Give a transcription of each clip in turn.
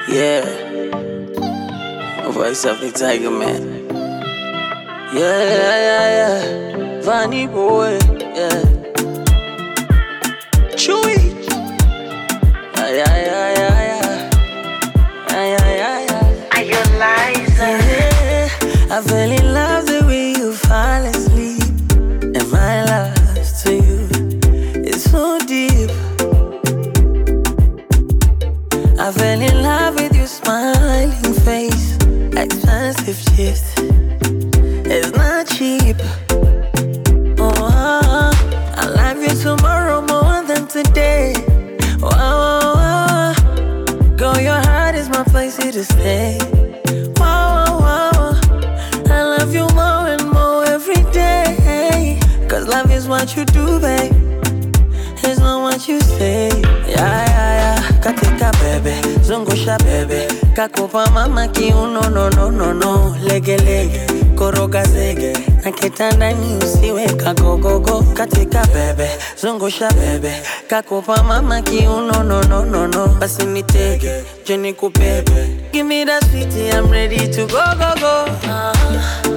Yeah, voice of the tiger man. Yeah. Vanny boy, yeah. Chewy. Yeah. Are you Liza? Yeah, I fell in love the way you fall asleep. And my love to you is so deep. I fell in love with your smiling face. Expensive gifts, it's not cheap. Oh, I love you tomorrow more than today. Oh, girl, your heart is my place here to stay. I love you more and more every day. Cause love is what you do, babe. It's not what you say. Yeah. Katika bebe, zungusha bebe. Kakupa mama kiuno, no. Lege, koroga zege. Na kitandani usiwe kagogogo. Katika bebe, zungusha bebe. Kakupa mama kiuno, no. Basi nitege, jeni kubebe. Give me that sweetie, I'm ready to go.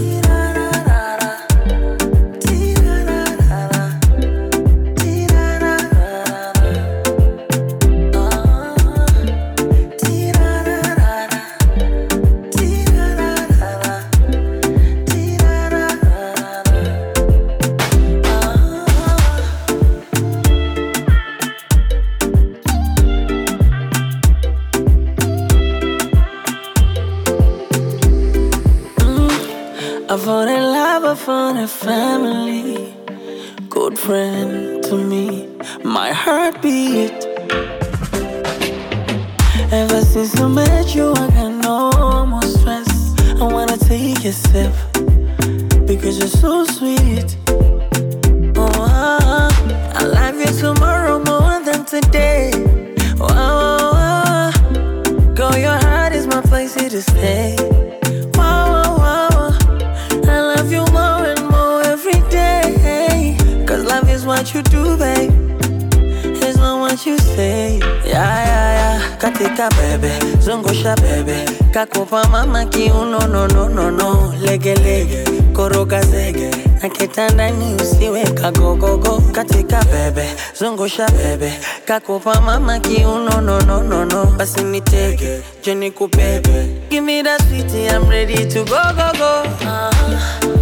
I found a love, I found a family, good friend to me, my heartbeat. Ever since I met you, I got no more stress. I wanna take a sip, because you're so sweet. Oh, I love you tomorrow more than today. Oh, girl, your heart is my place here to stay. What you do, babe, it's not what you say. Yeah. Katika bebe, zungusha bebe. Kakupa mama kiuno, no. Lege, koroga zege. Na kitandani usiwe kagogogo. Katika bebe, zungusha bebe. Kakupa mama kiuno, no. Basi nitege, jeni kubebe. Give me that sweetie, I'm ready to go.